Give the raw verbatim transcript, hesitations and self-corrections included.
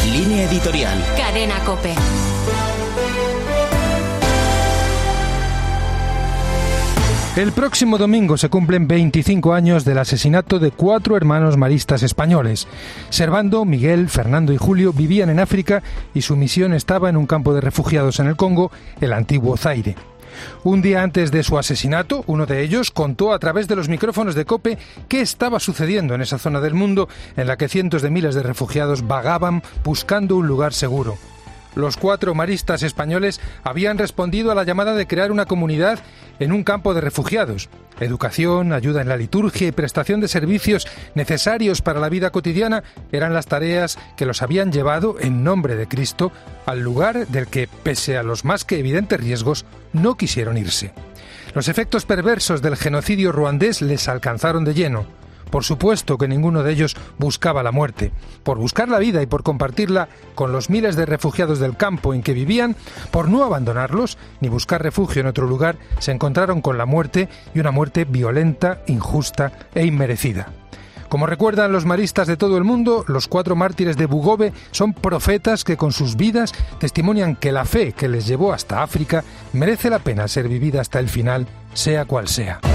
Línea editorial. Cadena COPE. El próximo domingo se cumplen veinticinco años del asesinato de cuatro hermanos maristas españoles. Servando, Miguel, Fernando y Julio vivían en África y su misión estaba en un campo de refugiados en el Congo, el antiguo Zaire. Un día antes de su asesinato, uno de ellos contó a través de los micrófonos de COPE qué estaba sucediendo en esa zona del mundo en la que cientos de miles de refugiados vagaban buscando un lugar seguro. Los cuatro maristas españoles habían respondido a la llamada de crear una comunidad en un campo de refugiados. Educación, ayuda en la liturgia y prestación de servicios necesarios para la vida cotidiana eran las tareas que los habían llevado, en nombre de Cristo, al lugar del que, pese a los más que evidentes riesgos, no quisieron irse. Los efectos perversos del genocidio ruandés les alcanzaron de lleno. Por supuesto que ninguno de ellos buscaba la muerte. Por buscar la vida y por compartirla con los miles de refugiados del campo en que vivían, por no abandonarlos ni buscar refugio en otro lugar, se encontraron con la muerte, y una muerte violenta, injusta e inmerecida. Como recuerdan los maristas de todo el mundo, los cuatro mártires de Bugobe son profetas que con sus vidas testimonian que la fe que les llevó hasta África merece la pena ser vivida hasta el final, sea cual sea.